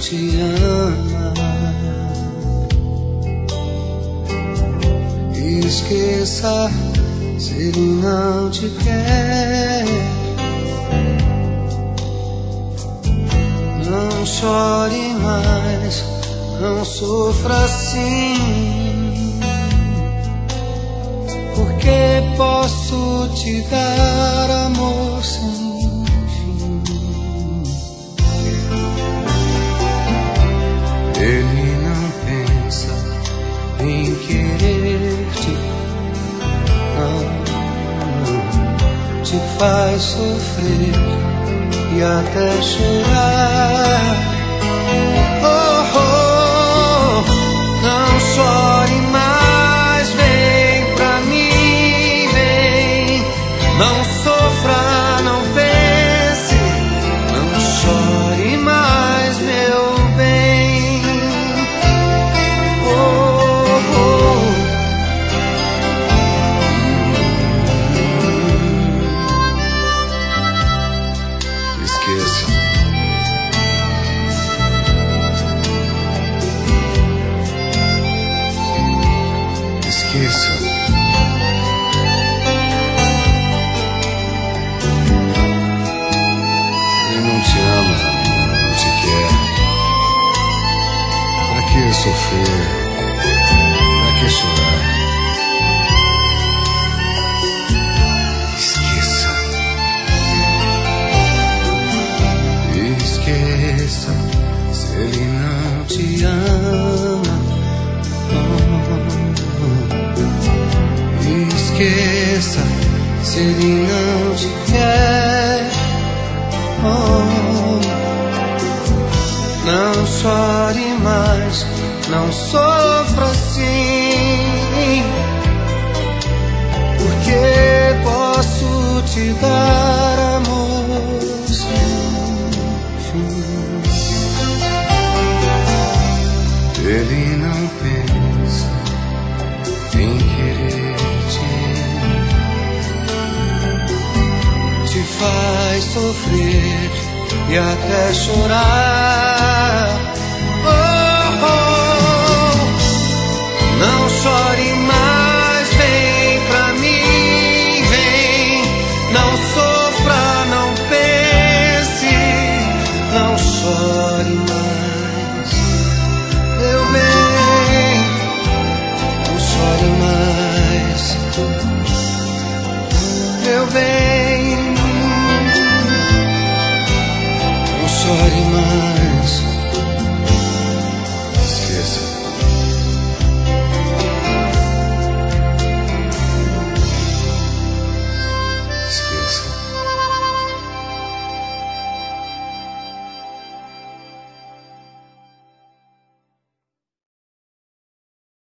te ama. Esqueça se ele não te quer. Não chore mais, não sofra assim, porque posso te dar amor sem fim. Ele não pensa em querer-te, não te faz sofrer e até chorar. Oh, oh, não chore mais, vem pra mim, vem. Não sofra, não pense, não chore mais, meu bem. Oh, oh. Esqueça. Esqueça. Ele não te ama, não te quer. Pra que sofrer? Pra que chorar? Esqueça. Esqueça se ele não te ama. Esqueça se ele não te quer. Oh, não chore mais, não sofra assim, porque posso te dar amor sem fim. Ele não pensa em querer-te, te faz sofrer e até chorar. Oh, oh, não chore mais, vem pra mim, vem. Não sofra, não pense, não chore mais, meu bem. Não chore mais, meu bem. Não chore mais.